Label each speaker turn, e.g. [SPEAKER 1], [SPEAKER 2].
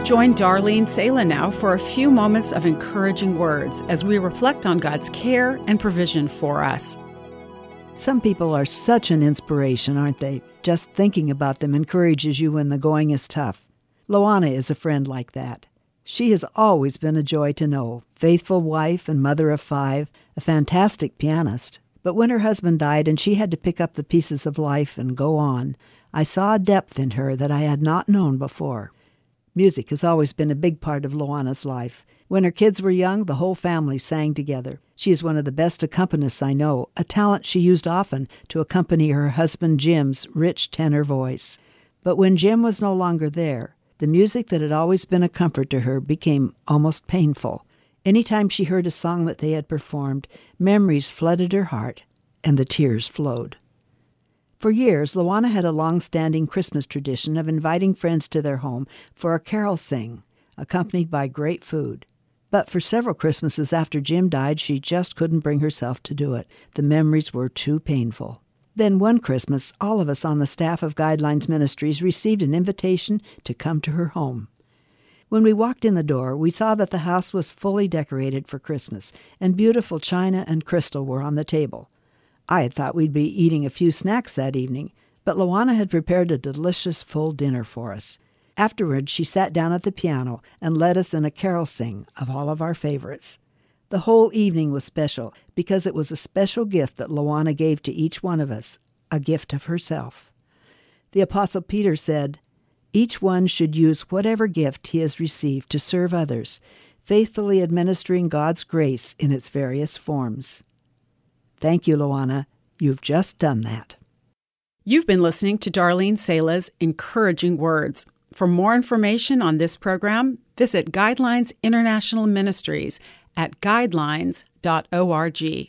[SPEAKER 1] Join Darlene Sala now for a few moments of encouraging words as we reflect on God's care and provision for us.
[SPEAKER 2] Some people are such an inspiration, aren't they? Just thinking about them encourages you when the going is tough. Loana is a friend like that. She has always been a joy to know, faithful wife and mother of 5, a fantastic pianist. But when her husband died and she had to pick up the pieces of life and go on, I saw a depth in her that I had not known before. Music has always been a big part of Loana's life. When her kids were young, the whole family sang together. She is one of the best accompanists I know, a talent she used often to accompany her husband Jim's rich tenor voice. But when Jim was no longer there, the music that had always been a comfort to her became almost painful. Anytime she heard a song that they had performed, memories flooded her heart, and the tears flowed. For years, Loana had a long-standing Christmas tradition of inviting friends to their home for a carol sing, accompanied by great food. But for several Christmases after Jim died, she just couldn't bring herself to do it. The memories were too painful. Then one Christmas, all of us on the staff of Guidelines Ministries received an invitation to come to her home. When we walked in the door, we saw that the house was fully decorated for Christmas, and beautiful china and crystal were on the table. I had thought we'd be eating a few snacks that evening, but Loana had prepared a delicious full dinner for us. Afterward, she sat down at the piano and led us in a carol sing of all of our favorites. The whole evening was special because it was a special gift that Loana gave to each one of us, a gift of herself. The Apostle Peter said, "Each one should use whatever gift he has received to serve others, faithfully administering God's grace in its various forms." Thank you, Loana. You've just done that.
[SPEAKER 1] You've been listening to Darlene Sala's encouraging words. For more information on this program, visit Guidelines International Ministries at guidelines.org.